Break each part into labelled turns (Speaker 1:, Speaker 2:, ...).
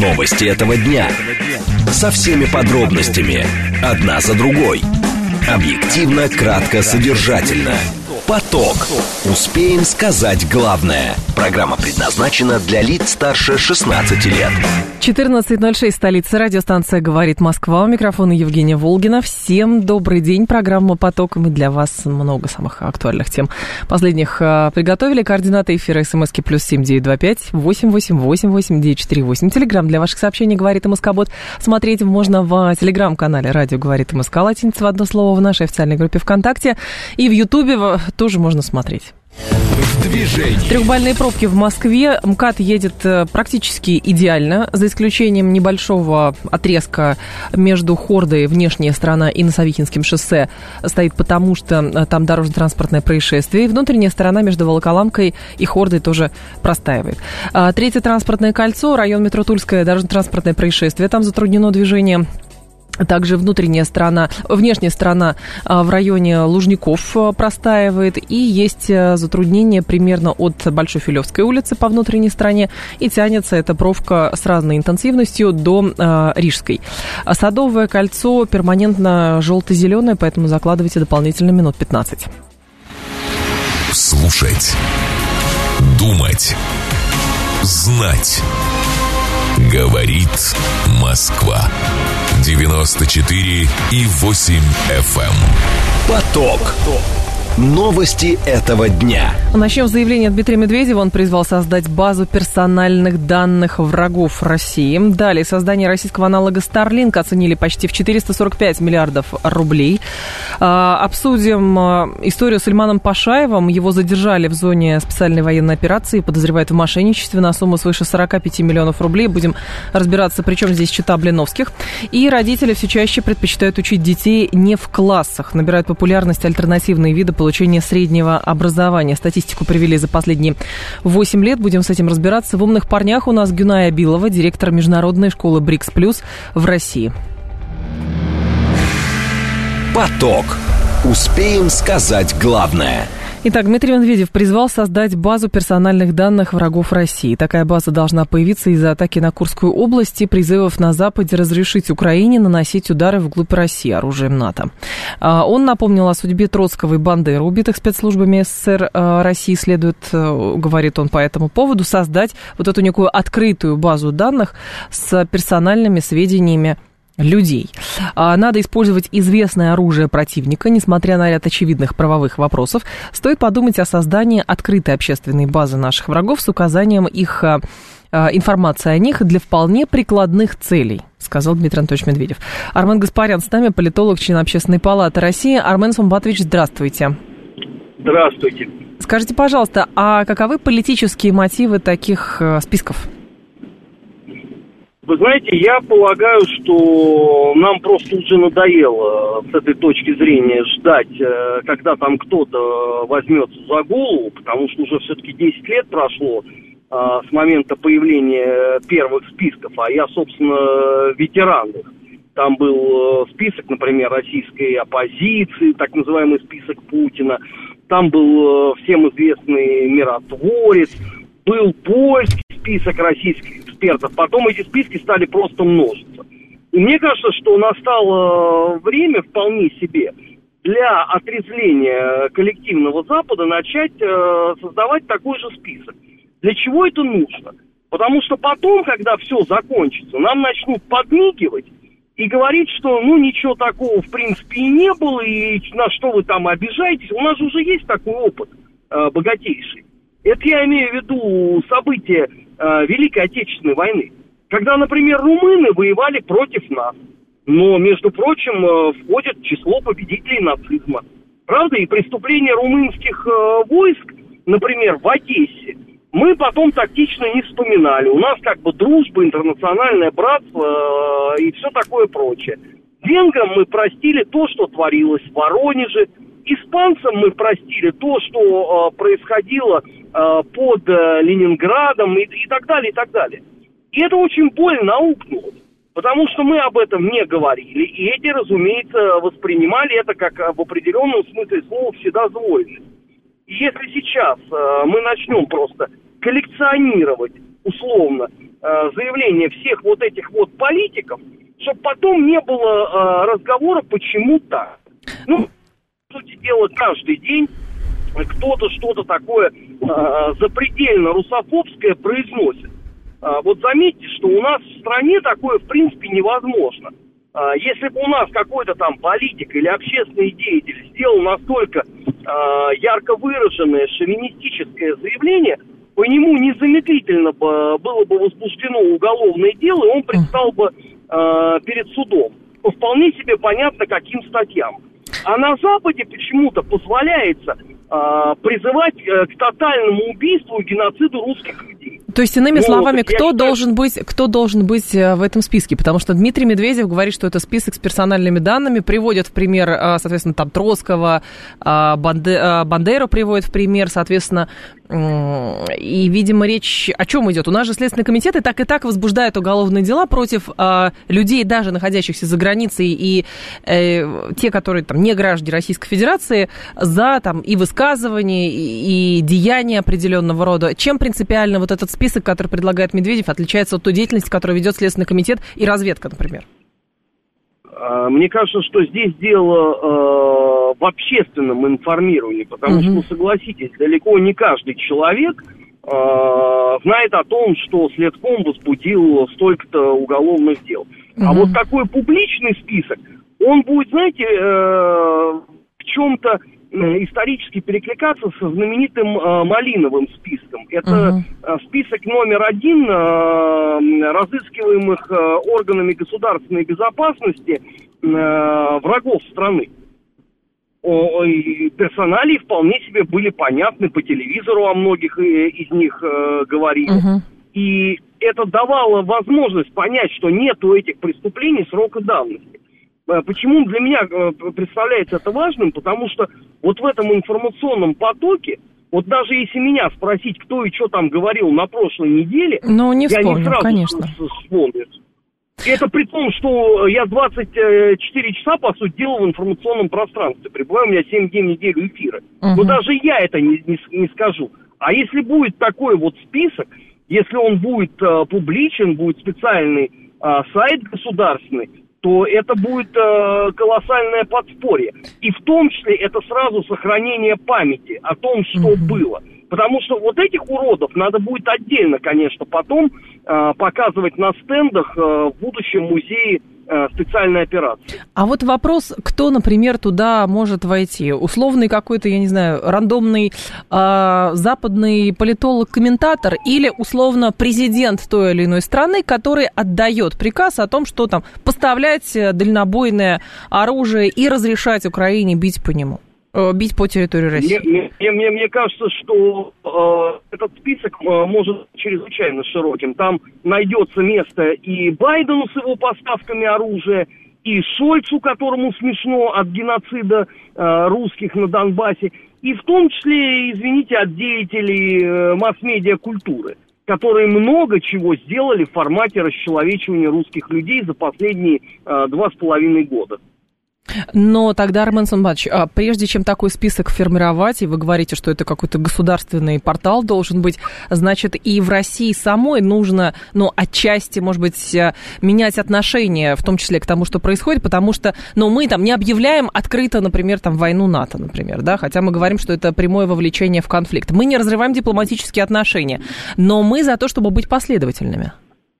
Speaker 1: Новости этого дня. Со всеми подробностями. Одна за другой. Объективно, кратко, содержательно. Поток. Успеем сказать главное. Программа предназначена для лиц старше 16 лет.
Speaker 2: 14:06, столица, радиостанция «Говорит Москва». У микрофона Евгения Волгина. Всем добрый день. Программа «Поток». Мы для вас много самых актуальных тем последних приготовили. Координаты эфира СМСки +7 925 888 8948. Телеграм для ваших сообщений «Говорит МСК-бот». Смотреть можно в телеграм-канале «Радио Говорит МСК», латиница в одно слово, в нашей официальной группе ВКонтакте. И в Ютубе тоже можно смотреть. Трехбальные пробки в Москве. МКАД едет практически идеально, за исключением небольшого отрезка между Хордой, внешняя сторона, и Носовихинским шоссе стоит, потому что там дорожно-транспортное происшествие. И внутренняя сторона между Волоколамкой и Хордой тоже простаивает. Третье транспортное кольцо, район метро Тульское, дорожно-транспортное происшествие. Там затруднено движение. Также внешняя сторона в районе Лужников простаивает. И есть затруднение примерно от Большой Филевской улицы по внутренней стороне. И тянется эта пробка с разной интенсивностью до Рижской. Садовое кольцо перманентно желто-зеленое, поэтому закладывайте дополнительно минут 15.
Speaker 3: Слушать. Думать. Знать. Говорит Москва. 94,8 FM.
Speaker 1: Поток. Новости этого дня.
Speaker 2: Начнем с заявления Дмитрия Медведева. Он призвал создать базу персональных данных врагов России. Далее, создание российского аналога Starlink оценили почти в 445 миллиардов рублей. Обсудим историю с Ильманом Пашаевым. Его задержали в зоне специальной военной операции. Подозревают в мошенничестве на сумму свыше 45 миллионов рублей. Будем разбираться, при чем здесь чета Блиновских. И родители все чаще предпочитают учить детей не в классах. Набирают популярность альтернативные виды получения среднего образования. Статистику привели за последние 8 лет. Будем с этим разбираться. В «Умных парнях» у нас Гюнай Абилова, директор международной школы БРИКС+ в России.
Speaker 1: Поток. Успеем сказать главное.
Speaker 2: Итак, Дмитрий Медведев призвал создать базу персональных данных врагов России. Такая база должна появиться из-за атаки на Курскую область и призывов на Западе разрешить Украине наносить удары вглубь России оружием НАТО. Он напомнил о судьбе Троцкого и Бандеры, убитых спецслужбами СССР. России следует, говорит он по этому поводу, создать вот эту некую открытую базу данных с персональными сведениями людей. Надо использовать известное оружие противника, несмотря на ряд очевидных правовых вопросов. Стоит подумать о создании открытой общественной базы наших врагов с указанием их информации о них для вполне прикладных целей, сказал Дмитрий Анатольевич Медведев. Армен Гаспарян с нами, политолог, член Общественной палаты России. Армен Сумбатович, здравствуйте.
Speaker 4: Здравствуйте.
Speaker 2: Скажите, пожалуйста, а каковы политические мотивы таких списков?
Speaker 4: Вы знаете, я полагаю, что нам просто уже надоело с этой точки зрения ждать, когда там кто-то возьмется за голову, потому что уже все-таки 10 лет прошло с момента появления первых списков, а я, собственно, ветеран их. Там был список, например, российской оппозиции, так называемый список Путина, там был всем известный миротворец, был польский список российских экспертов, потом эти списки стали просто множиться. И мне кажется, что настало время вполне себе для отрезвления коллективного Запада начать создавать такой же список. Для чего это нужно? Потому что потом, когда все закончится, нам начнут подмигивать и говорить, что ничего такого в принципе и не было, и на что вы там обижаетесь. У нас же уже есть такой опыт богатейший. Это я имею в виду события Великой Отечественной войны, когда, например, румыны воевали против нас, но, между прочим, входят в число победителей нацизма. Правда, и преступления румынских войск, например, в Одессе, мы потом тактично не вспоминали. У нас как бы дружба, интернациональное братство и все такое прочее. Венграм мы простили то, что творилось в Воронеже. Испанцам мы простили то, что происходило под Ленинградом и так далее, и так далее. И это очень больно аукнулось, потому что мы об этом не говорили, и эти, разумеется, воспринимали это как в определенном смысле слова вседозволенность. И если сейчас мы начнем просто коллекционировать, условно, заявления всех вот этих вот политиков, чтобы потом не было разговора, почему так. Ну, по сути дела, каждый день кто-то что-то такое запредельно русофобское произносит. Вот заметьте, что у нас в стране такое в принципе невозможно. Если бы у нас какой-то там политик или общественный деятель сделал настолько ярко выраженное шовинистическое заявление, по нему незамедлительно было бы возбуждено уголовное дело, и он предстал бы перед судом. По вполне себе понятно, каким статьям. А на Западе почему-то позволяется призывать к тотальному убийству и геноциду русских людей.
Speaker 2: То есть, иными словами, кто должен быть в этом списке? Потому что Дмитрий Медведев говорит, что это список с персональными данными, приводит в пример, соответственно, там Троцкого, Бандеру приводит в пример, соответственно, и, видимо, речь о чем идет? У нас же Следственный комитет и так возбуждает уголовные дела против людей, даже находящихся за границей, и те, которые там не граждане Российской Федерации, за там и высказывания, и деяния определенного рода. Чем принципиально вот этот список, который предлагает Медведев, отличается от той деятельности, которую ведет Следственный комитет и разведка, например?
Speaker 4: Мне кажется, что здесь дело в общественном информировании, потому что, согласитесь, далеко не каждый человек знает о том, что Следком возбудил столько-то уголовных дел. А вот такой публичный список, он будет, знаете, в чем-то исторически перекликаться со знаменитым Малиновым списком. Это список номер 1 разыскиваемых органами государственной безопасности врагов страны. Персоналии вполне себе были понятны, по телевизору о многих из них говорили. И это давало возможность понять, что нет у этих преступлений срока давности. Почему для меня представляется это важным? Потому что вот в этом информационном потоке, вот даже если меня спросить, кто и что там говорил на прошлой неделе,
Speaker 2: я не сразу
Speaker 4: конечно вспомню. И это при том, что я 24 часа, по сути дела, в информационном пространстве. Пребываю, у меня 7 дней в неделю эфира. Но даже я это не скажу. А если будет такой вот список, если он будет публичен, будет специальный сайт государственный, то это будет колоссальное подспорье. И в том числе это сразу сохранение памяти о том, что было. Потому что вот этих уродов надо будет отдельно, конечно, потом показывать на стендах в будущем музее специальной операции.
Speaker 2: А вот вопрос, кто, например, туда может войти? Условный какой-то, я не знаю, рандомный западный политолог-комментатор или, условно, президент той или иной страны, который отдает приказ о том, что там поставлять дальнобойное оружие и разрешать Украине бить по нему? Бить по территории России?
Speaker 4: Мне кажется, что этот список может быть чрезвычайно широким. Там найдется место и Байдену с его поставками оружия, и Шольцу, которому смешно от геноцида русских на Донбассе, и в том числе, извините, от деятелей масс-медиа культуры, которые много чего сделали в формате расчеловечивания русских людей за последние 2,5 года.
Speaker 2: Но тогда, Армен Санбатович, прежде чем такой список формировать, и вы говорите, что это какой-то государственный портал должен быть, значит, и в России самой нужно, отчасти, может быть, менять отношение, в том числе к тому, что происходит, потому что, мы там не объявляем открыто, например, там, войну НАТО, например, да, хотя мы говорим, что это прямое вовлечение в конфликт. Мы не разрываем дипломатические отношения, но мы за то, чтобы быть последовательными.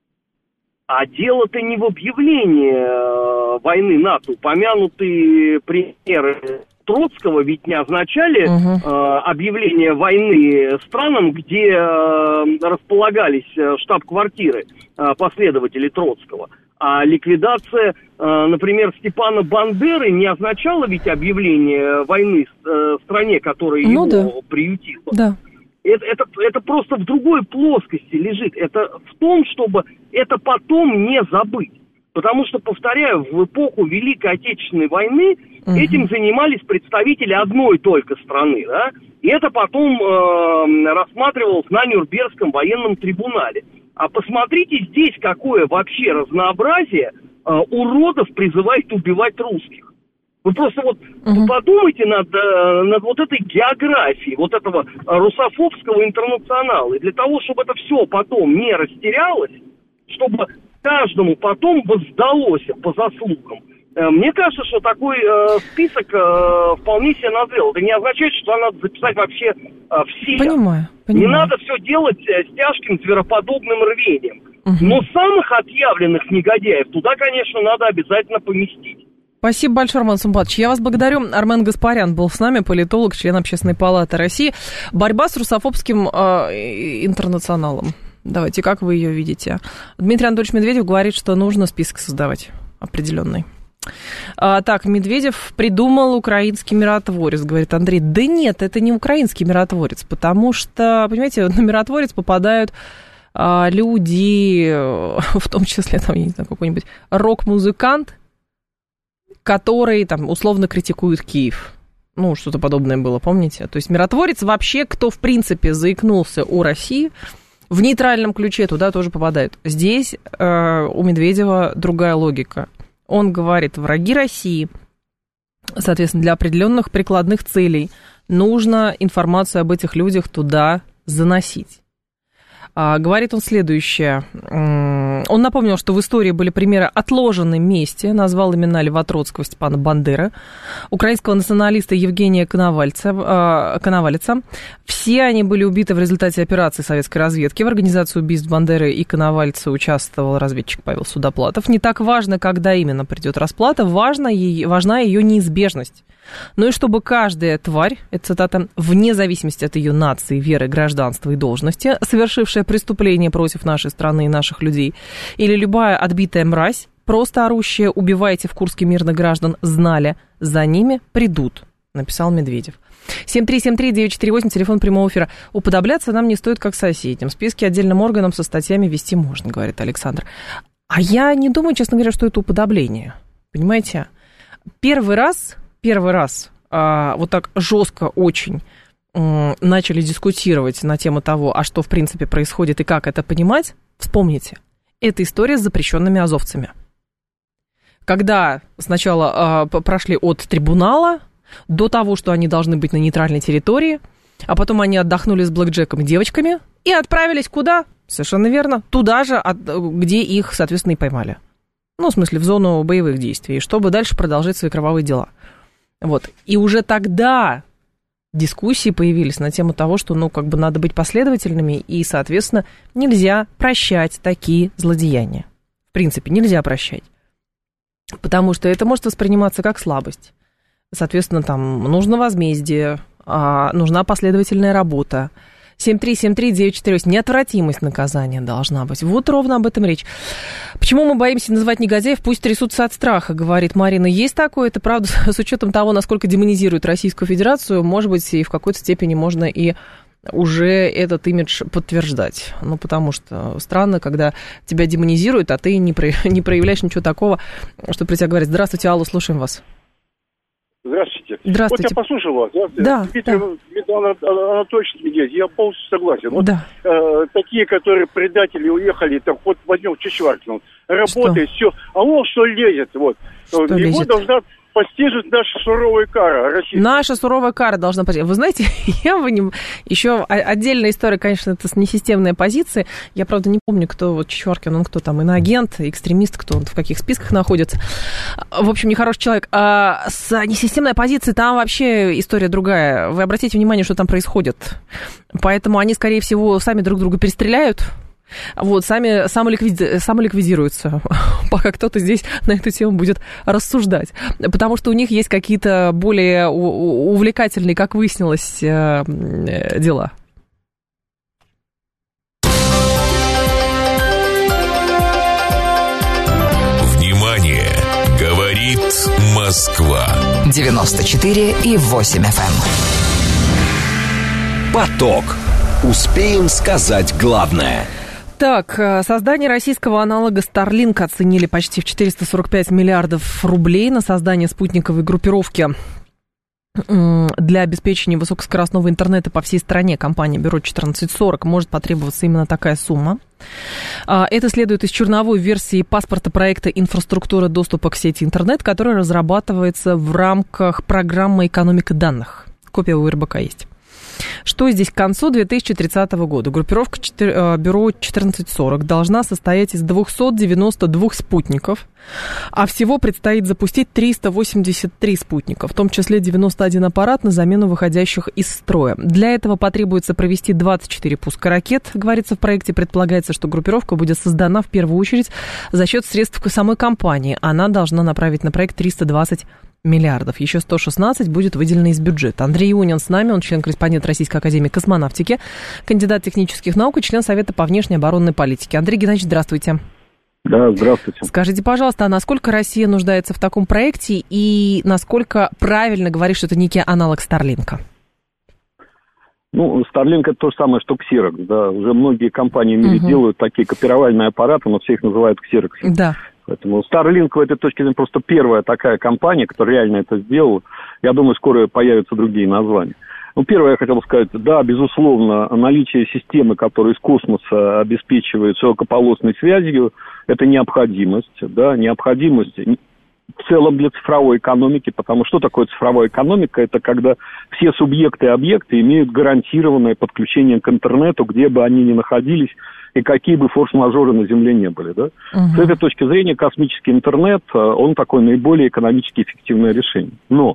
Speaker 4: А дело-то не в объявлении войны НАТО. Упомянутые примеры Троцкого ведь не означали объявление войны странам, где располагались штаб-квартиры последователей Троцкого. А ликвидация, например, Степана Бандеры не означала ведь объявление войны стране, которая его приютила.
Speaker 2: Да.
Speaker 4: Это просто в другой плоскости лежит. Это в том, чтобы это потом не забыть. Потому что, повторяю, в эпоху Великой Отечественной войны этим занимались представители одной только страны, да? И это потом рассматривалось на Нюрнбергском военном трибунале. А посмотрите здесь, какое вообще разнообразие уродов призывает убивать русских. Вы просто подумайте над вот этой географией, вот этого русофобского интернационала. И для того, чтобы это все потом не растерялось, чтобы каждому потом воздалось по заслугам. Мне кажется, что такой список вполне себе назрел. Это не означает, что надо записать вообще все.
Speaker 2: Понимаю.
Speaker 4: Не надо все делать с тяжким звероподобным рвением. Но самых отъявленных негодяев туда, конечно, надо обязательно поместить.
Speaker 2: Спасибо большое, Армен Сумбатович. Я вас благодарю. Армен Гаспарян был с нами, политолог, член Общественной палаты России. Борьба с русофобским интернационалом. Давайте, как вы ее видите? Дмитрий Анатольевич Медведев говорит, что нужно список создавать определенный. Так, Медведев придумал украинский миротворец, говорит Андрей. Да нет, это не украинский миротворец, потому что, понимаете, на миротворец попадают люди, в том числе, там, я не знаю, какой-нибудь рок-музыкант, который, там, условно критикует Киев. Ну, что-то подобное было, помните? То есть миротворец вообще, кто, в принципе, заикнулся о России, в нейтральном ключе туда тоже попадают. Здесь у Медведева другая логика. Он говорит, враги России, соответственно, для определенных прикладных целей нужно информацию об этих людях туда заносить. Говорит он следующее. Он напомнил, что в истории были примеры отложенной мести, назвал имена Льва Троцкого, Степана Бандеры, украинского националиста Евгения Коновалеца. Все они были убиты в результате операции советской разведки. В организации убийств Бандеры и Коновальца участвовал разведчик Павел Судоплатов. Не так важно, когда именно придет расплата, важна ее неизбежность. Ну и чтобы каждая тварь, это цитата, вне зависимости от ее нации, веры, гражданства и должности, совершившая преступление против нашей страны и наших людей, или любая отбитая мразь, просто орущая «убивайте в Курске мирных граждан», знали, за ними придут, написал Медведев. 7373948, телефон прямого эфира. Уподобляться нам не стоит как соседям. Списки отдельным органам со статьями вести можно, говорит Александр. А я не думаю, честно говоря, что это уподобление. Понимаете? Первый раз вот так жестко очень начали дискутировать на тему того, а что в принципе происходит и как это понимать, вспомните, это история с запрещенными азовцами. Когда сначала прошли от трибунала до того, что они должны быть на нейтральной территории, а потом они отдохнули с блэкджеком и девочками и отправились куда? Совершенно верно, туда же, где их, соответственно, и поймали. Ну, в смысле, в зону боевых действий, чтобы дальше продолжать свои кровавые дела. Вот. И уже тогда дискуссии появились на тему того, что, надо быть последовательными, и, соответственно, нельзя прощать такие злодеяния. В принципе, нельзя прощать. Потому что это может восприниматься как слабость. Соответственно, там нужно возмездие, нужна последовательная работа. 7373948. Неотвратимость наказания должна быть. Вот ровно об этом речь. Почему мы боимся называть негодяев? Пусть трясутся от страха, говорит Марина. Есть такое, это правда, с учетом того, насколько демонизирует Российскую Федерацию, может быть, и в какой-то степени можно и уже этот имидж подтверждать. Потому что странно, когда тебя демонизируют, а ты не проявляешь ничего такого, что про тебя говорят. Здравствуйте, алло, слушаем вас.
Speaker 5: Здравствуйте.
Speaker 2: Здравствуйте.
Speaker 5: Вот я послушал вас.
Speaker 2: Да,
Speaker 5: Дмитрий Анатольевич Медведев, я полностью согласен. Вот
Speaker 2: да.
Speaker 5: Такие, которые предатели уехали, там, вот возьмем Чичваркина, работает, все. А он что лезет, вот.
Speaker 2: Что
Speaker 5: его
Speaker 2: лезет?
Speaker 5: должна постижет наша суровая кара российская.
Speaker 2: Наша суровая кара должна постижить. Вы знаете, еще отдельная история, конечно, это с несистемной позиции. Я, правда, не помню, кто вот Чичваркин, он кто там, иноагент, экстремист, кто он в каких списках находится. В общем, нехороший человек. А с несистемной позицией там вообще история другая. Вы обратите внимание, что там происходит. Поэтому они, скорее всего, сами друг друга перестреляют. Вот, самоликвидируются, пока кто-то здесь на эту тему будет рассуждать. Потому что у них есть какие-то более увлекательные, как выяснилось, дела.
Speaker 3: Внимание! Говорит Москва.
Speaker 1: 94,8 FM. Поток. Успеем сказать главное.
Speaker 2: Так, создание российского аналога Starlink оценили почти в 445 миллиардов рублей на создание спутниковой группировки для обеспечения высокоскоростного интернета по всей стране. Компания Бюро 1440 может потребоваться именно такая сумма. Это следует из черновой версии паспорта проекта «Инфраструктура доступа к сети интернет», который разрабатывается в рамках программы «Экономика данных». Копия у РБК есть. что здесь к концу 2030 года группировка Бюро 1440 должна состоять из 292 спутников, а всего предстоит запустить 383 спутника, в том числе 91 аппарат на замену выходящих из строя. Для этого потребуется провести 24 пуска ракет, говорится в проекте. Предполагается, что группировка будет создана в первую очередь за счет средств самой компании. Она должна направить на проект 320 миллиардов. Еще 116 будет выделено из бюджета. Андрей Ионин с нами, он член-корреспондент Российской академии космонавтики, кандидат технических наук и член Совета по внешней оборонной политике. Андрей Геннадьевич, здравствуйте.
Speaker 6: Да, здравствуйте.
Speaker 2: Скажите, пожалуйста, а насколько Россия нуждается в таком проекте и насколько правильно говорить, что это некий аналог Старлинка?
Speaker 6: Ну, Starlink это то же самое, что Xerox, да. Уже многие компании в мире делают такие копировальные аппараты, но все их называют Xerox. Да. Поэтому Starlink в этой точке зрения просто первая такая компания, которая реально это сделала. Я думаю, скоро появятся другие названия. Ну, первое, я хотел сказать, да, безусловно, наличие системы, которая из космоса обеспечивает широкополосной связью, это необходимость, да, необходимость в целом для цифровой экономики, потому что такое цифровая экономика? Это когда все субъекты и объекты имеют гарантированное подключение к интернету, где бы они ни находились, и какие бы форс-мажоры на Земле не были, да? С этой точки зрения космический интернет, он такое наиболее экономически эффективное решение. Но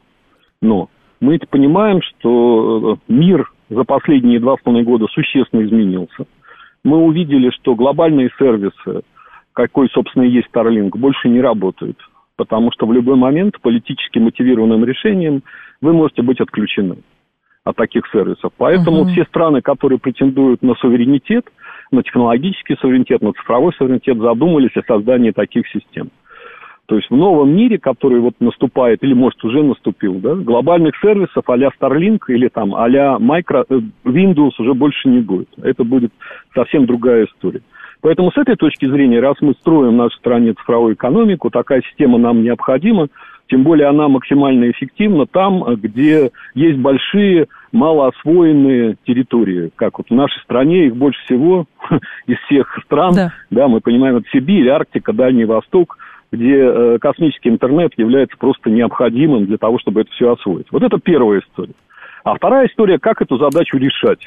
Speaker 6: мы понимаем, что мир за последние 2,5 года существенно изменился. Мы увидели, что глобальные сервисы, какой, собственно, и есть Starlink, больше не работают, потому что в любой момент политически мотивированным решением вы можете быть отключены от таких сервисов. Поэтому все страны, которые претендуют на суверенитет, на технологический суверенитет, на цифровой суверенитет, задумались о создании таких систем. То есть в новом мире, который вот наступает, или, может, уже наступил, да, глобальных сервисов а-ля Starlink или там а-ля Windows уже больше не будет. Это будет совсем другая история. Поэтому с этой точки зрения, раз мы строим в нашей стране цифровую экономику, такая система нам необходима, тем более она максимально эффективна там, где есть большие, малоосвоенные территории. Как вот в нашей стране их больше всего из всех стран, да, мы понимаем, это Сибирь, Арктика, Дальний Восток, где космический интернет является просто необходимым для того, чтобы это все освоить. Вот это первая история. А вторая история, как эту задачу решать.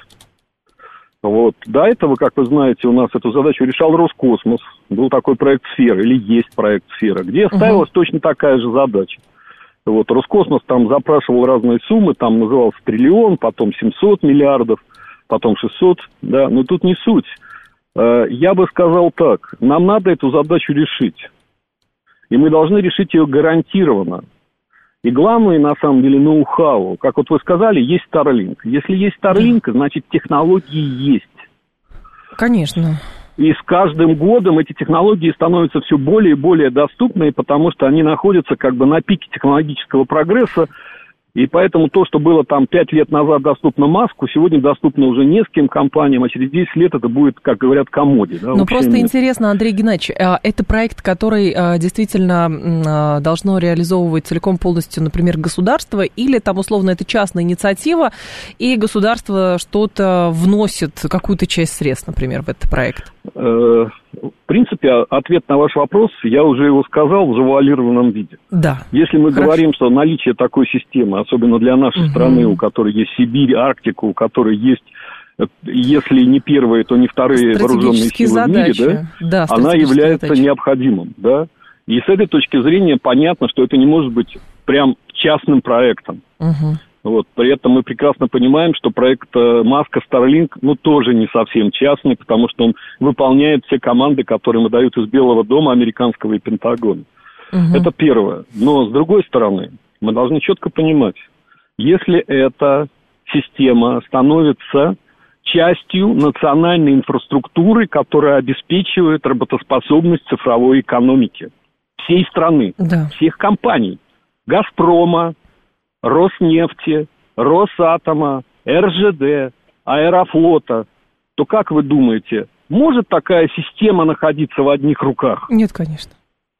Speaker 6: Вот. До этого, как вы знаете, у нас эту задачу решал Роскосмос. Был такой проект «Сфера», или есть проект «Сфера», где ставилась точно такая же задача. Вот. Роскосмос там запрашивал разные суммы, там назывался триллион, потом 700 миллиардов, потом 600, да, но тут не суть. Я бы сказал так, нам надо эту задачу решить. И мы должны решить ее гарантированно. И главное, на самом деле, ноу-хау. Как вот вы сказали, есть Starlink. Если есть Starlink, значит, технологии есть.
Speaker 2: Конечно.
Speaker 6: И с каждым годом эти технологии становятся все более и более доступны, потому что они находятся как бы на пике технологического прогресса. И поэтому то, что было там 5 лет назад доступно Маску, сегодня доступно уже нескольким компаниям, а через 10 лет это будет, как говорят, комоди. Да,
Speaker 2: ну, просто интересно, Андрей Геннадьевич, это проект, который действительно должно реализовывать целиком полностью, например, государство, или там, условно, это частная инициатива, и государство что-то вносит, какую-то часть средств, например, в этот проект?
Speaker 6: В принципе, ответ на ваш вопрос, я уже его сказал в завуалированном виде.
Speaker 2: Да.
Speaker 6: Если мы говорим, что наличие такой системы, особенно для нашей страны, у которой есть Сибирь, Арктика, у которой есть, если не первые, то не вторые вооруженные силы в мире, да, она является необходимым. Да? И с этой точки зрения понятно, что это не может быть прям частным проектом. Вот. При этом мы прекрасно понимаем, что проект Маска Starlink, тоже не совсем частный, потому что он выполняет все команды, которые ему дают из Белого дома, американского и Пентагона. Это первое. Но, с другой стороны, мы должны четко понимать, если эта система становится частью национальной инфраструктуры, которая обеспечивает работоспособность цифровой экономики всей страны, всех компаний, «Газпрома», Роснефти, Росатома, РЖД, Аэрофлота, то как вы думаете, может такая система находиться в одних руках?
Speaker 2: Нет, конечно.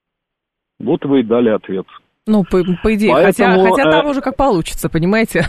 Speaker 6: Вот вы и дали ответ.
Speaker 2: Ну, по идее, поэтому, хотя там уже как получится, понимаете?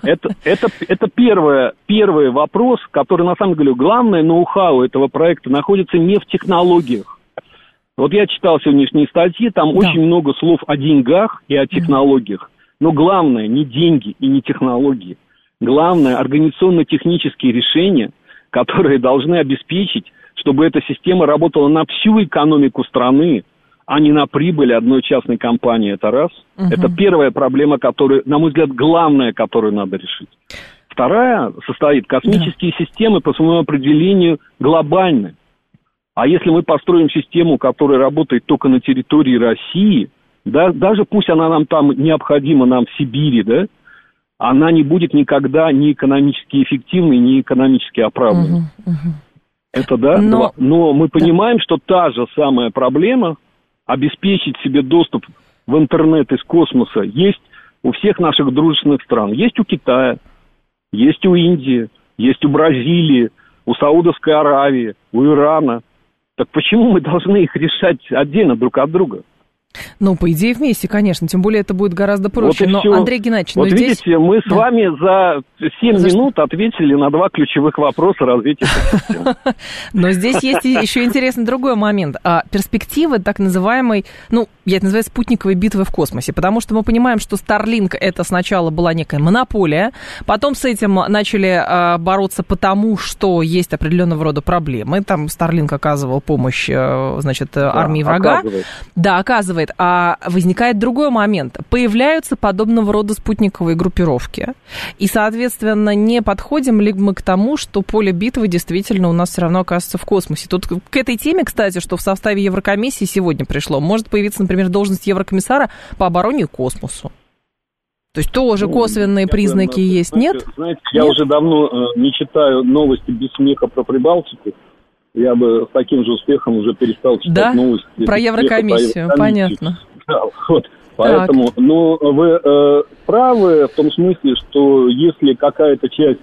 Speaker 6: Это первый вопрос, который, на самом деле, главное ноу-хау этого проекта находится не в технологиях. Вот я читал сегодняшние статьи, там очень много слов о деньгах и о технологиях. Но главное не деньги и не технологии. главное, организационно-технические решения, которые должны обеспечить, чтобы эта система работала на всю экономику страны, а не на прибыль одной частной компании. Это раз. Это первая проблема, которая, на мой взгляд, главная, которую надо решить. Вторая состоит, космические системы по своему определению глобальны. А если мы построим систему, которая работает только на территории России, да, даже пусть она нам там необходима, нам в Сибири, да, она не будет никогда ни экономически эффективной, ни экономически оправданной. Это да. Но мы понимаем, что та же самая проблема обеспечить себе доступ в интернет из космоса есть у всех наших дружественных стран. Есть у Китая, есть у Индии, есть у Бразилии, у Саудовской Аравии, у Ирана. Так почему мы должны их решать отдельно друг от друга?
Speaker 2: Ну, по идее, вместе, конечно. Тем более, это будет гораздо проще.
Speaker 6: Вот
Speaker 2: но, Андрей Геннадьевич,
Speaker 6: вот здесь... видите, мы с вами за 7 минут ответили на 2 ключевых вопроса развития системы.
Speaker 2: Но здесь есть еще интересный другой момент. Перспективы так называемой, ну, я это называю спутниковой битвы в космосе. Потому что мы понимаем, что Starlink это сначала была некая монополия, потом с этим начали бороться потому, что есть определенного рода проблемы. Там Starlink оказывал помощь, значит, армии врага.
Speaker 6: Оказывает.
Speaker 2: Да, оказывает. А возникает другой момент. Появляются подобного рода спутниковые группировки. И, соответственно, не подходим ли мы к тому, что поле битвы действительно у нас все равно окажется в космосе? Тут к этой теме, кстати, что в составе Еврокомиссии сегодня пришло, может появиться, например, должность Еврокомиссара по обороне и космосу. То есть тоже косвенные признаки есть, нет?
Speaker 6: Знаете, я уже давно не читаю новости без смеха про Прибалтику. Я бы с таким же успехом уже перестал читать новости.
Speaker 2: Про Еврокомиссию, понятно.
Speaker 6: Да, вот, поэтому, но вы правы в том смысле, что если какая-то часть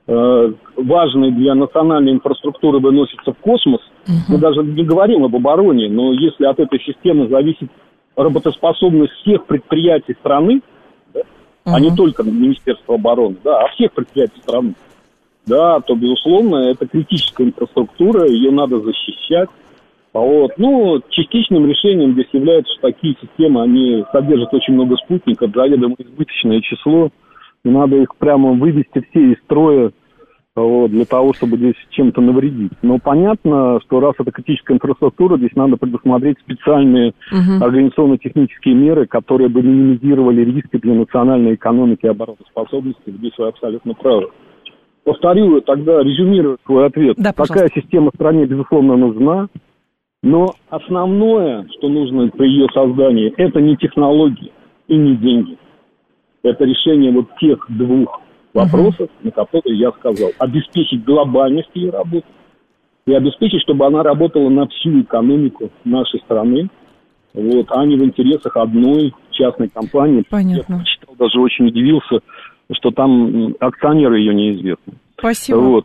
Speaker 6: важной для национальной инфраструктуры выносится в космос, мы даже не говорим об обороне, но если от этой системы зависит работоспособность всех предприятий страны, да, а не только Министерства обороны, да, а всех предприятий страны, да, то, безусловно, это критическая инфраструктура, ее надо защищать. Вот. Ну, частичным решением здесь является, что такие системы, они содержат очень много спутников, заведомо избыточное число, и надо их прямо вывести все из строя, вот, для того, чтобы здесь чем-то навредить. Но понятно, что раз это критическая инфраструктура, здесь надо предусмотреть специальные организационно-технические меры, которые бы минимизировали риски для национальной экономики и обороноспособности. Здесь вы абсолютно правы. Повторю, тогда резюмирую свой ответ.
Speaker 2: Да,
Speaker 6: такая система стране, безусловно, нужна, но основное, что нужно при ее создании, это не технологии и не деньги. Это решение вот тех 2 вопросов, на которые я сказал. Обеспечить глобальность ее работы и обеспечить, чтобы она работала на всю экономику нашей страны, вот, а не в интересах одной частной компании.
Speaker 2: Понятно.
Speaker 6: Я прочитал, даже очень удивился, что там акционеры ее неизвестны.
Speaker 2: Спасибо.
Speaker 6: Вот,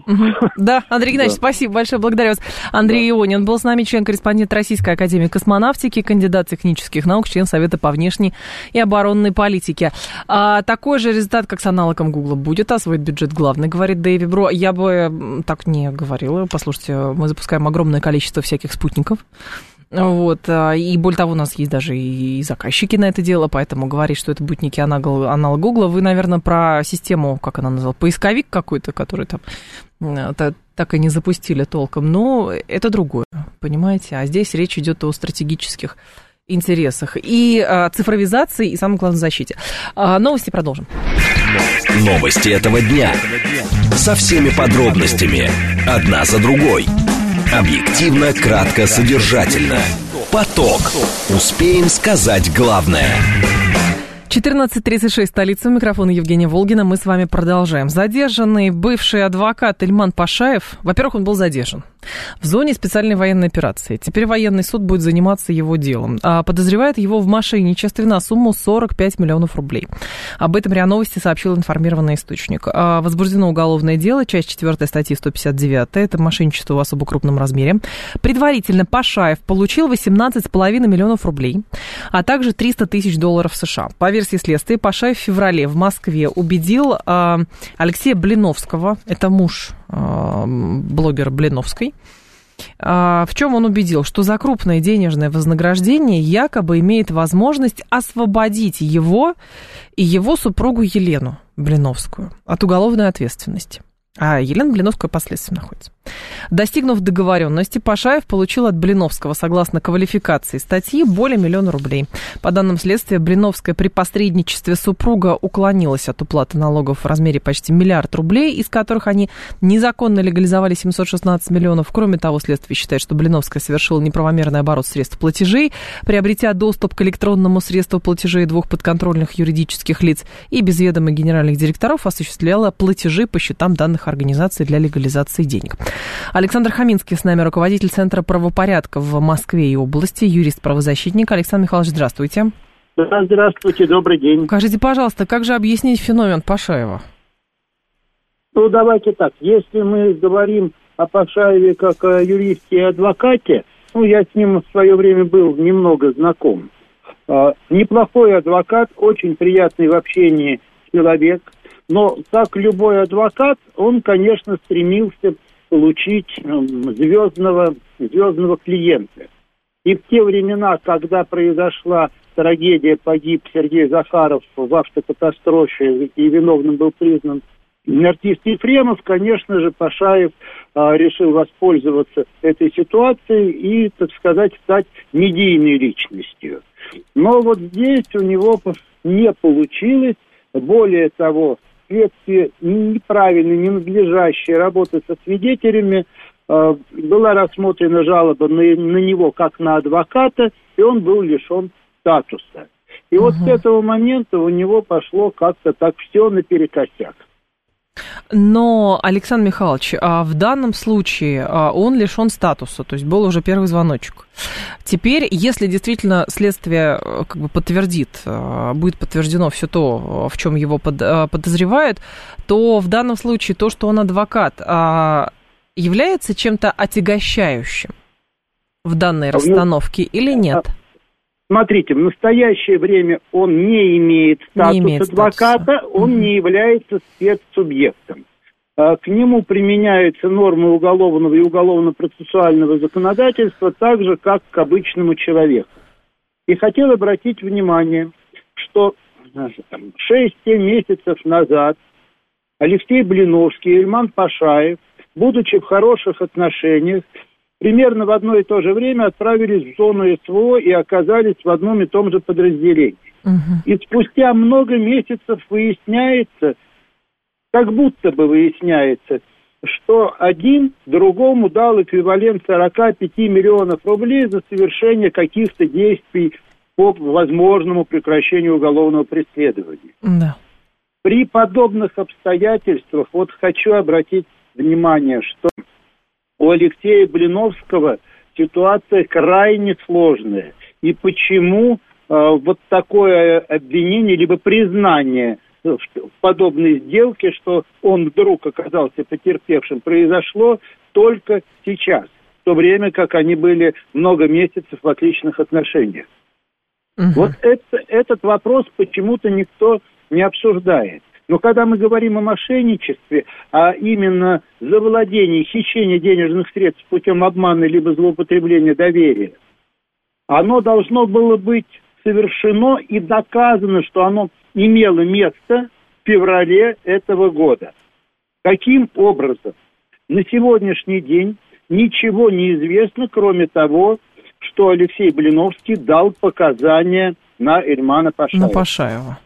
Speaker 2: Да, Андрей Геннадьевич, спасибо большое, благодарю вас. Андрей Ионин был с нами, член-корреспондент Российской академии космонавтики, кандидат технических наук, член Совета по внешней и оборонной политике. Такой же результат, как с аналогом Гугла, будет освоить бюджет главный, говорит Дэйви Бро. Я бы так не говорила. Послушайте, мы запускаем огромное количество всяких спутников. Вот, и более того, у нас есть даже и заказчики на это дело, поэтому говорить, что это будет некий аналог Гугла. Вы, наверное, про систему, как она называлась, поисковик какой-то, который там так и не запустили толком, но это другое, понимаете? А здесь речь идет о стратегических интересах и цифровизации, и, самое главное, защите. Новости продолжим.
Speaker 1: Новости этого дня. Со всеми подробностями. Одна за другой. Объективно, кратко, содержательно. Поток. Успеем сказать главное.
Speaker 2: 14:36, столица, микрофона Евгения Волгина. Мы с вами продолжаем. Задержанный бывший адвокат Ильман Пашаев, во-первых, он был задержан в зоне специальной военной операции. Теперь военный суд будет заниматься его делом. Подозревает его в мошенничестве на сумму 45 миллионов рублей. Об этом РИА Новости сообщил информированный источник. Возбуждено уголовное дело, часть 4 статьи 159. Это мошенничество в особо крупном размере. Предварительно Пашаев получил 18,5 миллионов рублей, а также 300 тысяч долларов США. По версии следствия, Пашаев в феврале в Москве убедил Алексея Блиновского, это муж блогера Блиновской. В чем он убедил? Что за крупное денежное вознаграждение якобы имеет возможность освободить его и его супругу Елену. Блиновскую от уголовной ответственности. А Елена Блиновская под следствием находится. Достигнув договоренности, Пашаев получил от Блиновского, согласно квалификации статьи, более 1 000 000 рублей. По данным следствия, Блиновская при посредничестве супруга уклонилась от уплаты налогов в размере почти 1 000 000 000 рублей, из которых они незаконно легализовали 716 миллионов. Кроме того, следствие считает, что Блиновская совершила неправомерный оборот средств платежей, приобретя доступ к электронному средству платежей 2 подконтрольных юридических лиц и без ведома генеральных директоров осуществляла платежи по счетам данных организаций для легализации денег. Александр Хаминский с нами, руководитель Центра правопорядка в Москве и области, юрист-правозащитник. Александр Михайлович, здравствуйте.
Speaker 7: Здравствуйте, добрый день.
Speaker 2: Скажите, пожалуйста, как же объяснить феномен Пашаева?
Speaker 7: Ну, давайте так. Если мы говорим о Пашаеве как о юристе и адвокате, я с ним в свое время был немного знаком. Неплохой адвокат, очень приятный в общении человек. Но, как любой адвокат, он, конечно, стремился получить звездного клиента. И в те времена, когда произошла трагедия, погиб Сергей Захаров в автокатастрофе и виновным был признан артист Ефремов, конечно же, Пашаев решил воспользоваться этой ситуацией и, так сказать, стать медийной личностью. Но вот здесь у него не получилось. Более того, вследствие неправильной, ненадлежащей работы со свидетелями была рассмотрена жалоба на него как на адвоката, и он был лишен статуса. И вот с этого момента у него пошло как-то так все наперекосяк.
Speaker 2: Но, Александр Михайлович, в данном случае он лишен статуса, то есть был уже первый звоночек. Теперь, если действительно следствие подтвердит, будет подтверждено все то, в чем его подозревают, то в данном случае то, что он адвокат, является чем-то отягощающим в данной расстановке или нет?
Speaker 7: Смотрите, в настоящее время он не имеет статуса адвоката, он не является спецсубъектом. К нему применяются нормы уголовного и уголовно-процессуального законодательства так же, как к обычному человеку. И хотел обратить внимание, что 6-7 месяцев назад Алексей Блиновский и Ильман Пашаев, будучи в хороших отношениях, примерно в одно и то же время отправились в зону СВО и оказались в одном и том же подразделении. И спустя много месяцев выясняется, как будто бы выясняется, что один другому дал эквивалент 45 миллионов рублей за совершение каких-то действий по возможному прекращению уголовного преследования.
Speaker 2: Да.
Speaker 7: При подобных обстоятельствах, вот хочу обратить внимание, что у Алексея Блиновского ситуация крайне сложная. И почему вот такое обвинение, либо признание в подобной сделке, что он вдруг оказался потерпевшим, произошло только сейчас, в то время как они были много месяцев в отличных отношениях. Вот этот вопрос почему-то никто не обсуждает. Но когда мы говорим о мошенничестве, а именно завладении, хищении денежных средств путем обмана либо злоупотребления доверия, оно должно было быть совершено и доказано, что оно имело место в феврале этого года. Каким образом? На сегодняшний день ничего не известно, кроме того, что Алексей Блиновский дал показания на Ильмана Пашаева.
Speaker 2: На Пашаева.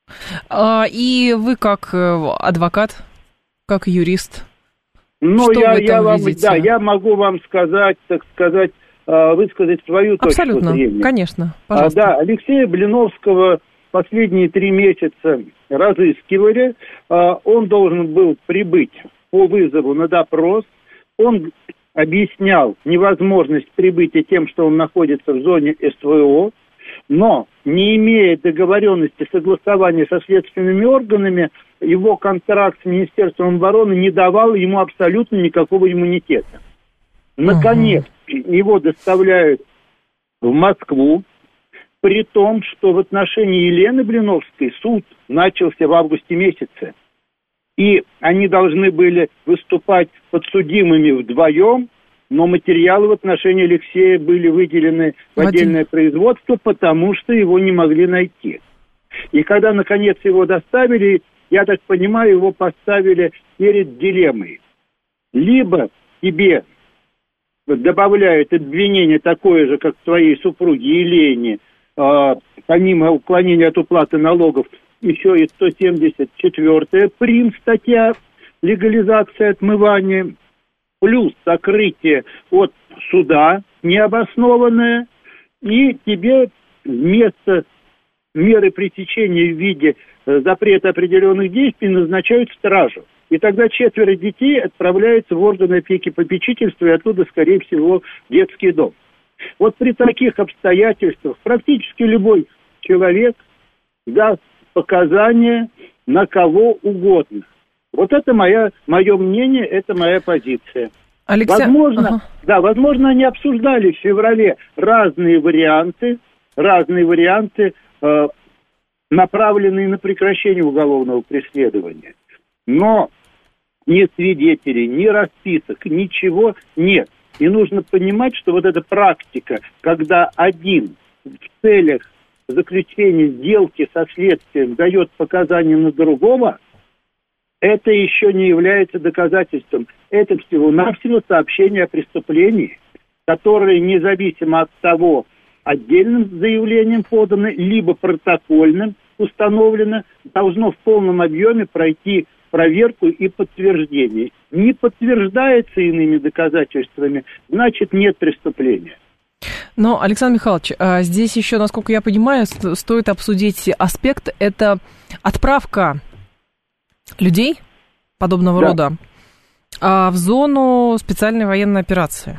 Speaker 2: И вы как адвокат, как юрист, что вы там видите?
Speaker 7: Да, я могу вам сказать, так сказать, высказать свою точку зрения.
Speaker 2: Абсолютно, конечно, пожалуйста.
Speaker 7: Да, Алексея Блиновского последние 3 месяца разыскивали. Он должен был прибыть по вызову на допрос. Он объяснял невозможность прибытия тем, что он находится в зоне СВО. Но, не имея договоренности, согласования со следственными органами, его контракт с Министерством обороны не давал ему абсолютно никакого иммунитета. Наконец, его доставляют в Москву, при том, что в отношении Елены Блиновской суд начался в августе месяце. И они должны были выступать подсудимыми вдвоем, но материалы в отношении Алексея были выделены в отдельное производство, потому что его не могли найти. И когда, наконец, его доставили, я так понимаю, его поставили перед дилеммой. Либо тебе добавляют обвинение такое же, как твоей супруге Елене, помимо уклонения от уплаты налогов, еще и 174-я прим. Статья легализация отмывания, плюс сокрытие от суда необоснованное, и тебе вместо меры пресечения в виде запрета определенных действий назначают стражу. И тогда 4 детей отправляются в органы опеки и попечительства, и оттуда, скорее всего, в детский дом. Вот при таких обстоятельствах практически любой человек даст показания на кого угодно. Вот это мое мнение, это моя позиция. Возможно, они обсуждали в феврале разные варианты, направленные на прекращение уголовного преследования. Но ни свидетелей, ни расписок, ничего нет. И нужно понимать, что вот эта практика, когда один в целях заключения сделки со следствием дает показания на другого, это еще не является доказательством. Это всего-навсего сообщение о преступлении, которое независимо от того, отдельным заявлением подано, либо протокольным установлено, должно в полном объеме пройти проверку и подтверждение. Не подтверждается иными доказательствами, значит, нет преступления.
Speaker 2: Но, Александр Михайлович, здесь еще, насколько я понимаю, стоит обсудить аспект, это отправка людей подобного рода в зону специальной военной операции.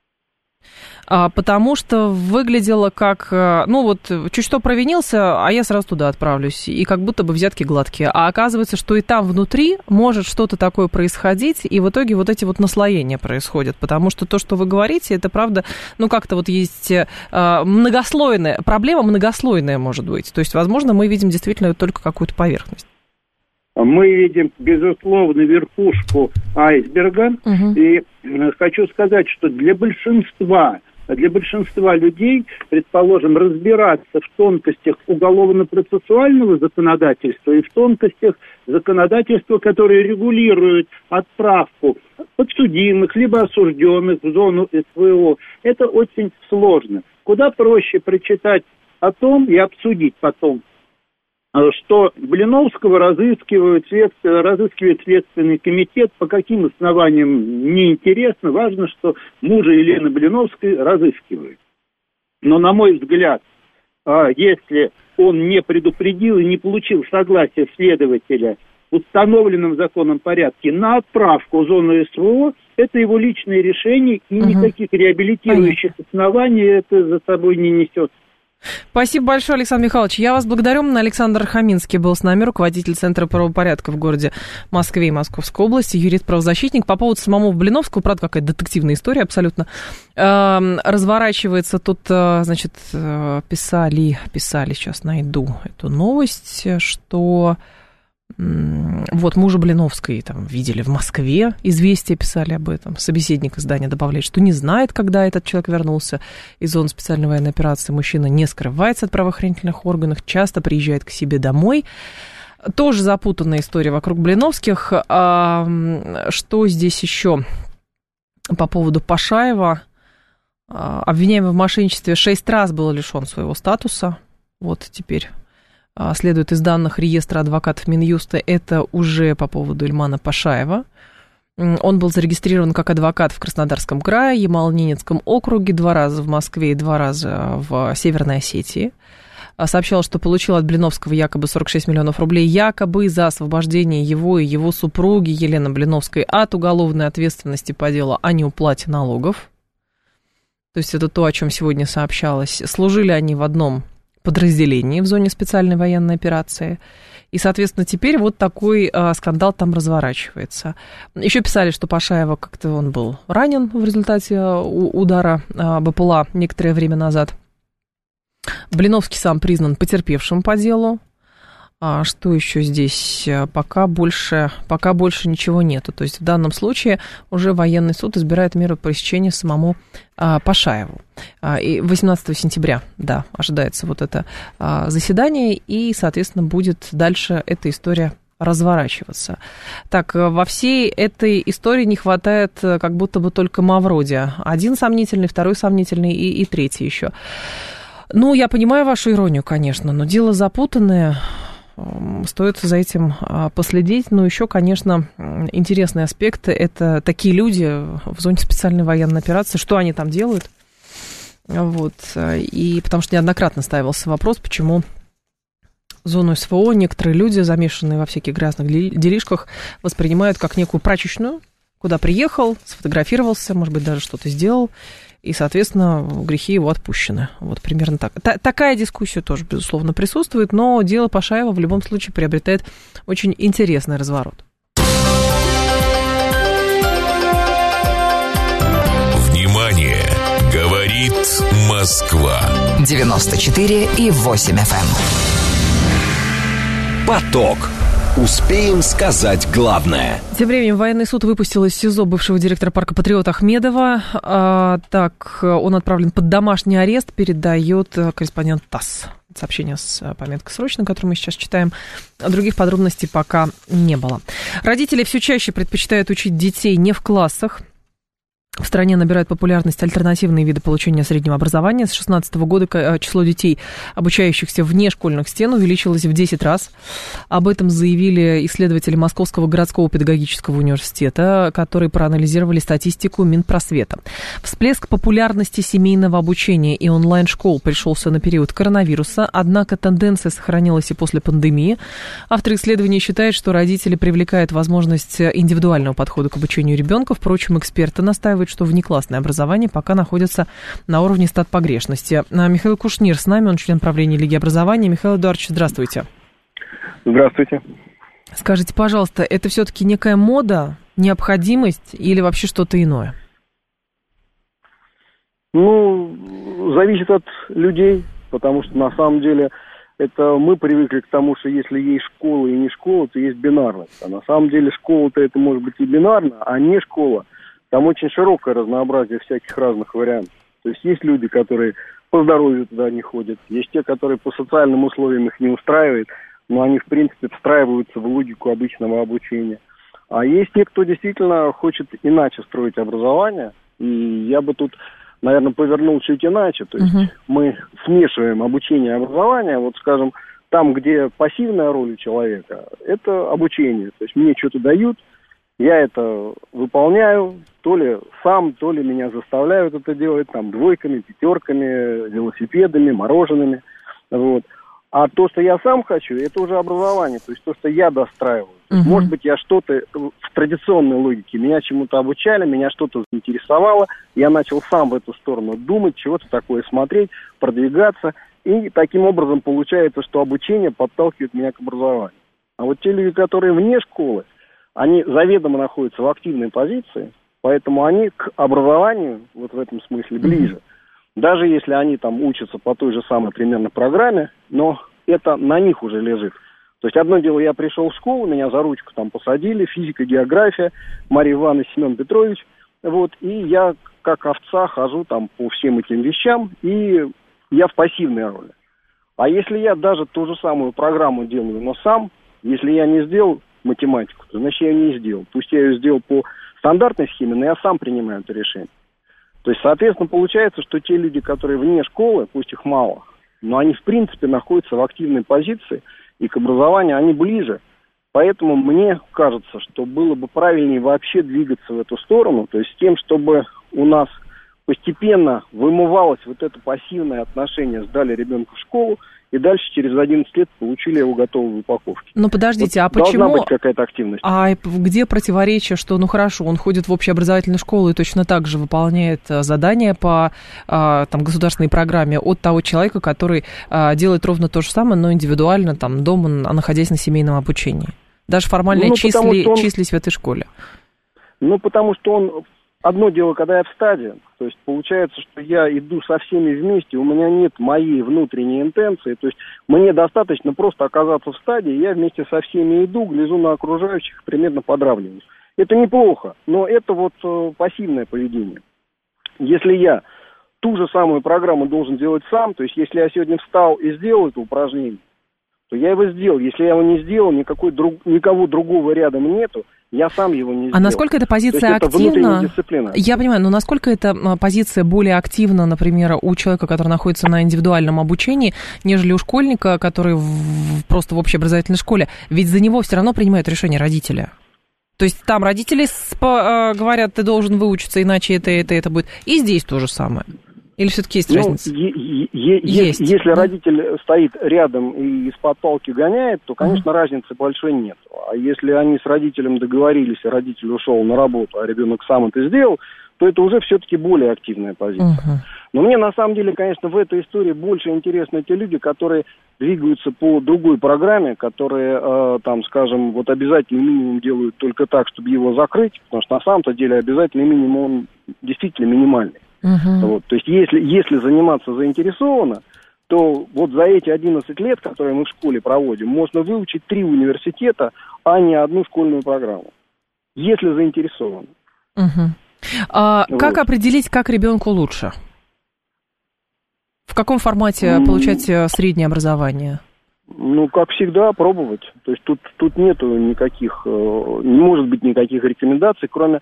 Speaker 2: Потому что выглядело как, чуть что провинился, а я сразу туда отправлюсь, и как будто бы взятки гладкие. А оказывается, что и там внутри может что-то такое происходить, и в итоге вот эти вот наслоения происходят, потому что то, что вы говорите, это правда, как-то вот есть многослойная, проблема многослойная может быть. То есть, возможно, мы видим действительно только какую-то поверхность.
Speaker 7: Мы видим, безусловно, верхушку айсберга, и хочу сказать, что для большинства людей, предположим, разбираться в тонкостях уголовно-процессуального законодательства и в тонкостях законодательства, которые регулируют отправку подсудимых либо осужденных в зону СВО, это очень сложно. Куда проще прочитать о том и обсудить потом, что Блиновского разыскивает Следственный комитет, по каким основаниям неинтересно, важно, что мужа Елены Блиновской разыскивают. Но, на мой взгляд, если он не предупредил и не получил согласия следователя в установленном законом порядке на отправку в зону СВО, это его личное решение, и никаких реабилитирующих оснований это за собой не несет.
Speaker 2: Спасибо большое, Александр Михайлович. Я вас благодарю. Александр Хаминский был с нами, руководитель Центра правопорядка в городе Москве и Московской области, юрист-правозащитник. По поводу самого Блиновского, правда, какая-то детективная история абсолютно разворачивается. Тут, писали, сейчас найду эту новость, что мужа Блиновской там видели в Москве, известия писали об этом. Собеседник издания добавляет, что не знает, когда этот человек вернулся из зоны специальной военной операции. Мужчина не скрывается от правоохранительных органов, часто приезжает к себе домой. Тоже запутанная история вокруг Блиновских. Что здесь еще по поводу Пашаева? Обвиняемый в мошенничестве 6 раз был лишен своего статуса. Вот теперь следует из данных реестра адвокатов Минюста, это уже по поводу Ильмана Пашаева. Он был зарегистрирован как адвокат в Краснодарском крае, Ямало-Ненецком округе, 2 раза в Москве и 2 раза в Северной Осетии. Сообщал, что получил от Блиновского якобы 46 миллионов рублей, якобы за освобождение его и его супруги Елены Блиновской от уголовной ответственности по делу о неуплате налогов. То есть это то, о чем сегодня сообщалось. Служили они в одном подразделении в зоне специальной военной операции. И, соответственно, теперь вот такой скандал там разворачивается. Еще писали, что Пашаева как-то он был ранен в результате удара БПЛА некоторое время назад. Блиновский сам признан потерпевшим по делу. Что еще здесь? Пока больше ничего нету. То есть в данном случае уже военный суд избирает меру пресечения самому Пашаеву. И 18 сентября, ожидается вот это заседание, и, соответственно, будет дальше эта история разворачиваться. Так, во всей этой истории не хватает как будто бы только Мавроди. Один сомнительный, второй сомнительный и третий еще. Ну, я понимаю вашу иронию, конечно, но дело запутанное. Стоит за этим последить. Но еще, конечно, интересный аспект – это такие люди в зоне специальной военной операции. Что они там делают? Вот. И потому что неоднократно ставился вопрос, почему зону СВО некоторые люди, замешанные во всяких грязных делишках, воспринимают как некую прачечную, куда приехал, сфотографировался, может быть, даже что-то сделал, и, соответственно, грехи его отпущены. Вот примерно так. Такая дискуссия тоже, безусловно, присутствует, но дело Пашаева в любом случае приобретает очень интересный разворот.
Speaker 3: Внимание! Говорит Москва.
Speaker 8: 94,8 FM.
Speaker 1: Поток. Успеем сказать главное.
Speaker 2: Тем временем военный суд выпустил из СИЗО бывшего директора парка «Патриот» Ахмедова. Так, он отправлен под домашний арест, передает корреспондент ТАСС. Сообщение с пометкой «Срочно», которое мы сейчас читаем. Других подробностей пока не было. Родители все чаще предпочитают учить детей не в классах. В стране набирают популярность альтернативные виды получения среднего образования. С 2016 года число детей, обучающихся вне школьных стен, увеличилось в 10 раз. Об этом заявили исследователи Московского городского педагогического университета, которые проанализировали статистику Минпросвета. Всплеск популярности семейного обучения и онлайн-школ пришелся на период коронавируса, однако тенденция сохранилась и после пандемии. Авторы исследования считают, что родители привлекают возможность индивидуального подхода к обучению ребенка. Впрочем, эксперты настаивают, что внеклассное образование пока находится на уровне стат погрешности. Михаил Кушнир с нами, он член правления Лиги образования. Михаил Эдуардович, здравствуйте.
Speaker 9: Здравствуйте.
Speaker 2: Скажите, пожалуйста, это все-таки некая мода, необходимость или вообще что-то иное?
Speaker 9: Ну, зависит от людей, потому что на самом деле это мы привыкли к тому, что если есть школа и не школа, то есть бинарность. А на самом деле школа-то это может быть и бинарно, а не школа. Там очень широкое разнообразие всяких разных вариантов. То есть люди, которые по здоровью туда не ходят, есть те, которые по социальным условиям их не устраивают, но они, в принципе, встраиваются в логику обычного обучения. А есть те, кто действительно хочет иначе строить образование, и я бы тут, наверное, повернул чуть иначе. То есть мы смешиваем обучение и образование, вот, скажем, там, где пассивная роль у человека, это обучение. То есть мне что-то дают, я это выполняю, то ли сам, то ли меня заставляют это делать, там, двойками, пятерками, велосипедами, мороженными, вот. А то, что я сам хочу, это уже образование, то есть то, что я достраиваю. Может быть, я что-то в традиционной логике, меня чему-то обучали, меня что-то заинтересовало, я начал сам в эту сторону думать, чего-то такое смотреть, продвигаться, и таким образом получается, что обучение подталкивает меня к образованию. А вот те люди, которые вне школы, они заведомо находятся в активной позиции, поэтому они к образованию, вот в этом смысле, ближе. Даже если они там учатся по той же самой примерно программе, но это на них уже лежит. То есть одно дело, я пришел в школу, меня за ручку там посадили, физика, география, Мария Ивановна, Семен Петрович, вот, и я как овца хожу там по всем этим вещам, и я в пассивной роли. А если я даже ту же самую программу делаю, но сам, если я не сделал математику, то значит я ее не сделал. Пусть я ее сделал по стандартной схеме, но я сам принимаю это решение. То есть, соответственно, получается, что те люди, которые вне школы, пусть их мало, но они, в принципе, находятся в активной позиции, и к образованию они ближе. Поэтому мне кажется, что было бы правильнее вообще двигаться в эту сторону, то есть с тем, чтобы у нас постепенно вымывалось вот это пассивное отношение, сдали ребенка в школу, и дальше через 11 лет получили его готовые упаковки.
Speaker 2: Ну, подождите,
Speaker 9: вот
Speaker 2: а почему...
Speaker 9: Должна быть какая-то активность.
Speaker 2: А где противоречие, что, ну, хорошо, он ходит в общеобразовательную школу и точно так же выполняет задания по там, государственной программе от того человека, который делает ровно то же самое, но индивидуально, там, дома, находясь на семейном обучении? Даже формально числись в этой школе.
Speaker 9: Ну, потому что он... Одно дело, когда я в стаде, то есть получается, что я иду со всеми вместе, у меня нет моей внутренней интенции, то есть мне достаточно просто оказаться в стаде, и я вместе со всеми иду, гляжу на окружающих, примерно подравниваюсь. Это неплохо, но это вот пассивное поведение. Если я ту же самую программу должен делать сам, то есть если я сегодня встал и сделал это упражнение, то я его сделал. Если я его не сделал, никого другого рядом нету, я сам его не сделал.
Speaker 2: А насколько эта позиция активна? Я понимаю, но насколько эта позиция более активна, например, у человека, который находится на индивидуальном обучении, нежели у школьника, который просто в общеобразовательной школе? Ведь за него все равно принимают решение родители. То есть там родители говорят, ты должен выучиться, иначе это будет. И здесь то же самое. Или все-таки есть разница?
Speaker 9: Есть. Если родитель стоит рядом и из-под палки гоняет, то, конечно, разницы большой нет. А если они с родителем договорились, и родитель ушел на работу, а ребенок сам это сделал, то это уже все-таки более активная позиция. Но мне, на самом деле, конечно, в этой истории больше интересны те люди, которые двигаются по другой программе, которые, там, скажем, вот обязательный минимум делают только так, чтобы его закрыть, потому что на самом-то деле обязательный минимум, он действительно минимальный. Вот, то есть если заниматься заинтересованно, то вот за эти 11 лет, которые мы в школе проводим, можно выучить 3 университета, а не одну школьную программу, если заинтересованы.
Speaker 2: Вот. Как определить, как ребенку лучше? В каком формате получать среднее образование?
Speaker 9: Ну, как всегда, пробовать. То есть тут нету никаких, не может быть никаких рекомендаций, кроме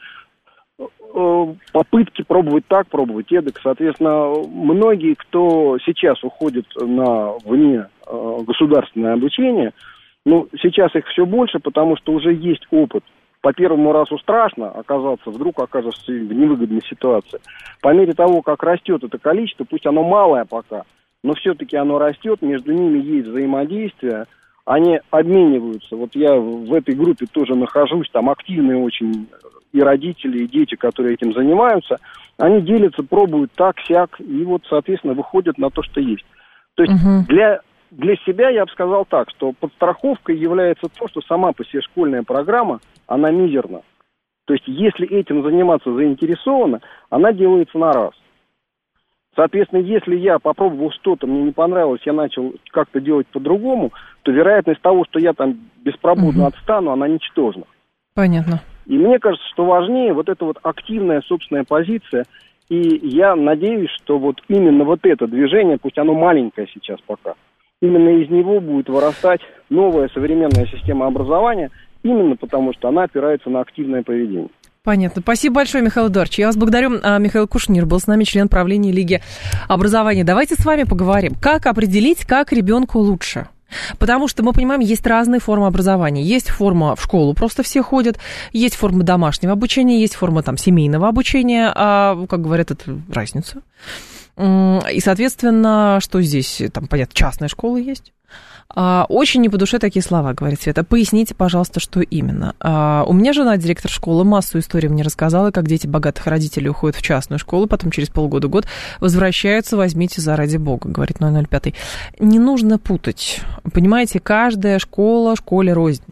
Speaker 9: попытки пробовать так, пробовать эдак. Соответственно, многие, кто сейчас уходит на вне государственное обучение, ну, сейчас их все больше, потому что уже есть опыт. По первому разу страшно вдруг окажешься в невыгодной ситуации. По мере того, как растет это количество, пусть оно малое пока, но все-таки оно растет, между ними есть взаимодействие, они обмениваются. Вот я в этой группе тоже нахожусь, там активные очень и родители, и дети, которые этим занимаются, они делятся, пробуют так-сяк, и вот, соответственно, выходят на то, что есть. То есть для себя я бы сказал так, что подстраховкой является то, что сама по себе школьная программа, она мизерна. То есть если этим заниматься заинтересованно, она делается на раз. Соответственно, если я попробовал что-то, мне не понравилось, я начал как-то делать по-другому, то вероятность того, что я там беспробудно отстану, она ничтожна.
Speaker 2: Понятно.
Speaker 9: И мне кажется, что важнее вот эта вот активная собственная позиция. И я надеюсь, что вот именно вот это движение, пусть оно маленькое сейчас пока, именно из него будет вырастать новая современная система образования, именно потому что она опирается на активное поведение.
Speaker 2: Понятно. Спасибо большое, Михаил Эдуардович. Я вас благодарю. Михаил Кушнир был с нами, член правления Лиги образования. Давайте с вами поговорим, как определить, как ребенку лучше. Потому что мы понимаем, есть разные формы образования. Есть форма в школу, просто все ходят. Есть форма домашнего обучения, есть форма там семейного обучения. Как говорят, это разница. И, соответственно, что здесь? Там, понятно, частная школа есть. Очень не по душе такие слова, говорит Света. Поясните, пожалуйста, что именно. У меня жена, директор школы, массу историй мне рассказала, как дети богатых родителей уходят в частную школу, потом через полгода-год возвращаются, возьмите заради бога, говорит 005. Не нужно путать. Понимаете, каждая школа школе рознь.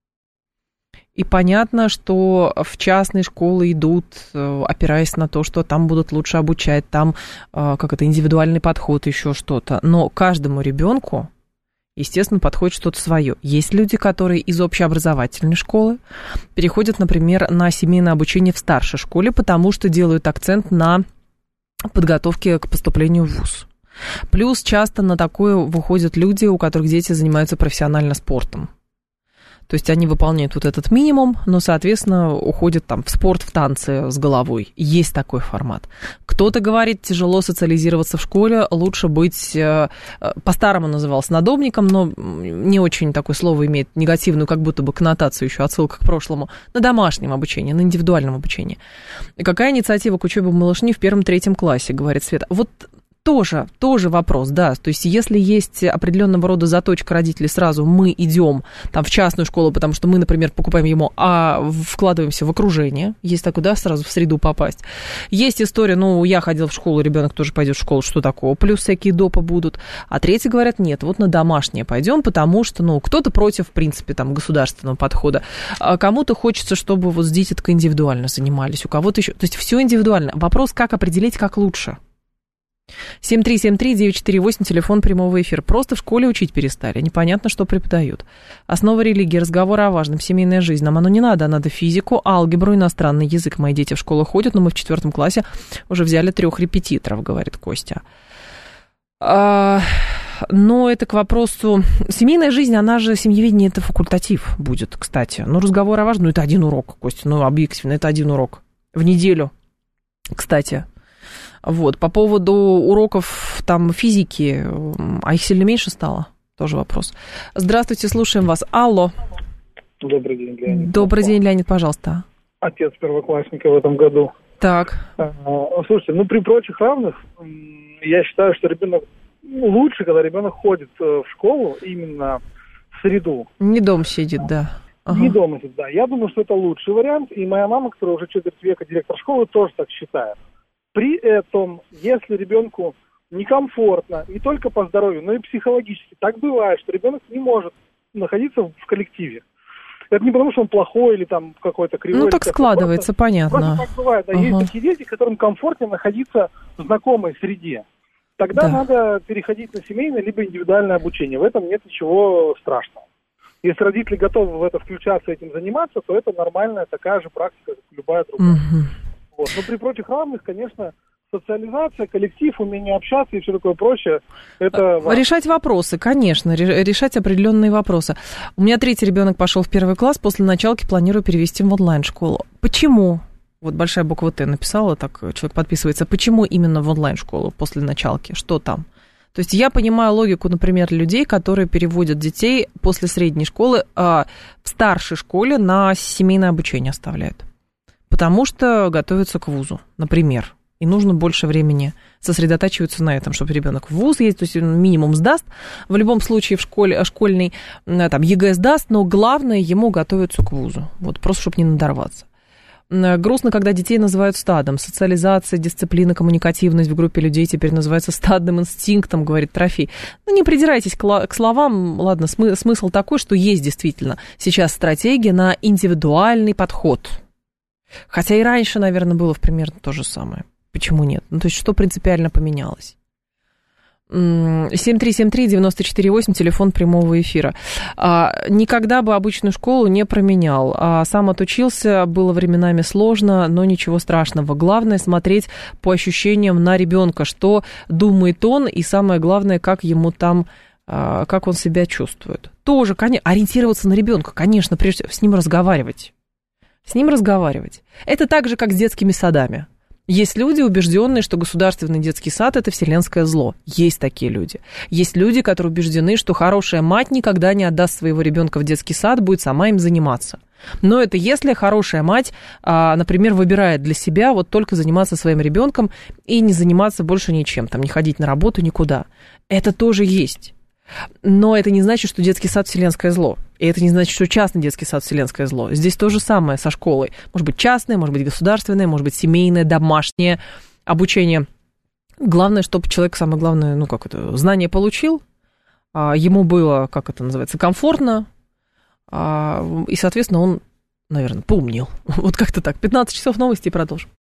Speaker 2: И понятно, что в частные школы идут, опираясь на то, что там будут лучше обучать, там индивидуальный подход, еще что-то. Но каждому ребенку, естественно, подходит что-то свое. Есть люди, которые из общеобразовательной школы переходят, например, на семейное обучение в старшей школе, потому что делают акцент на подготовке к поступлению в вуз. Плюс часто на такое выходят люди, у которых дети занимаются профессионально спортом. То есть они выполняют вот этот минимум, но, соответственно, уходят там в спорт, в танцы с головой. Есть такой формат. Кто-то говорит, тяжело социализироваться в школе, лучше быть, по-старому назывался, надомником, но не очень такое слово имеет негативную, как будто бы коннотацию еще, отсылка к прошлому, на домашнем обучении, на индивидуальном обучении. И какая инициатива к учебе малышни в 1-3 классе, говорит Света. Вот тоже вопрос, да, то есть если есть определенного рода заточка родителей, сразу мы идем там в частную школу, потому что мы, например, покупаем ему, а вкладываемся в окружение, есть такое, да, сразу в среду попасть. Есть история, я ходил в школу, ребенок тоже пойдет в школу, что такого, плюс всякие допы будут, а третьи говорят, нет, вот на домашнее пойдем, потому что, кто-то против, в принципе, там, государственного подхода, а кому-то хочется, чтобы вот с дитяткой индивидуально занимались, у кого-то еще, то есть все индивидуально. Вопрос, как определить, как лучше. 7373948, телефон прямого эфира. Просто в школе учить перестали, непонятно, что преподают. Основа религии, разговор о важном, семейная жизнь. Нам оно не надо, надо физику, алгебру, иностранный язык. Мои дети в школу ходят, но мы в 4 классе уже взяли 3 репетиторов, говорит Костя. но это к вопросу... Семейная жизнь, она же, семьеведение, это факультатив будет, кстати. Ну, разговор о важном, это один урок, Костя, ну, объективно, это один урок в неделю, кстати. Вот, по поводу уроков там физики, а их сильно меньше стало? Тоже вопрос. Здравствуйте, слушаем вас. Алло.
Speaker 8: Добрый день, Леонид.
Speaker 2: Добрый день, Леонид, пожалуйста.
Speaker 8: Отец первоклассника в этом году.
Speaker 2: Так.
Speaker 8: Слушайте, ну, при прочих равных, я считаю, что ребенок лучше, когда ребенок ходит в школу именно в среду.
Speaker 2: Не дома сидит, да.
Speaker 8: Ага. Не дома сидит, да. Я думаю, что это лучший вариант, и моя мама, которая уже четверть века директор школы, тоже так считает. При этом, если ребенку некомфортно, не только по здоровью, но и психологически, так бывает, что ребенок не может находиться в коллективе. Это не потому, что он плохой или там какой-то кривой.
Speaker 2: Ну, так складывается, понятно.
Speaker 8: Просто так бывает. Да. Есть такие дети, которым комфортнее находиться в знакомой среде. Тогда надо переходить на семейное либо индивидуальное обучение. В этом нет ничего страшного. Если родители готовы в это включаться, этим заниматься, то это нормальная такая же практика, как любая другая. Вот. Но при прочих равных, конечно, социализация, коллектив, умение общаться и все такое прочее, это важно.
Speaker 2: Решать вопросы, конечно, решать определенные вопросы. У меня 3-й ребенок пошел в 1 класс, после началки планирую перевести в онлайн-школу. Почему? Вот большая буква Т написала, так человек подписывается. Почему именно в онлайн-школу после началки? Что там? То есть я понимаю логику, например, людей, которые переводят детей после средней школы в старшей школе на семейное обучение оставляют. Потому что готовятся к вузу, например. И нужно больше времени сосредотачиваться на этом, чтобы ребенок в вуз ездит, то есть он минимум сдаст. В любом случае в школе, школьный там, ЕГЭ сдаст, но главное ему готовиться к вузу. Вот, просто чтобы не надорваться. Грустно, когда детей называют стадом. Социализация, дисциплина, коммуникативность в группе людей теперь называется стадным инстинктом, говорит Трофей. Ну, не придирайтесь к словам. Ладно, смысл такой, что есть действительно сейчас стратегия на индивидуальный подход. Хотя и раньше, наверное, было примерно то же самое. Почему нет? Ну, то есть, что принципиально поменялось? 7373-94-8, телефон прямого эфира. Никогда бы обычную школу не променял. Сам отучился, было временами сложно, но ничего страшного. Главное смотреть по ощущениям на ребенка, что думает он, и самое главное, как ему там, как он себя чувствует. Тоже, конечно, ориентироваться на ребенка, конечно, прежде всего, с ним разговаривать. С ним разговаривать. Это так же, как с детскими садами. Есть люди, убежденные, что государственный детский сад – это вселенское зло. Есть такие люди. Есть люди, которые убеждены, что хорошая мать никогда не отдаст своего ребенка в детский сад, будет сама им заниматься. Но это если хорошая мать, например, выбирает для себя вот только заниматься своим ребенком и не заниматься больше ничем, там, не ходить на работу никуда. Это тоже есть. Но это не значит, что детский сад – вселенское зло. И это не значит, что частный детский сад – вселенское зло. Здесь то же самое со школой. Может быть, частное, может быть, государственное, может быть, семейное, домашнее обучение. Главное, чтобы человек, самое главное, знание получил, ему было, комфортно, и, соответственно, он, наверное, поумнел. Вот как-то так. 15 часов новости и продолжим.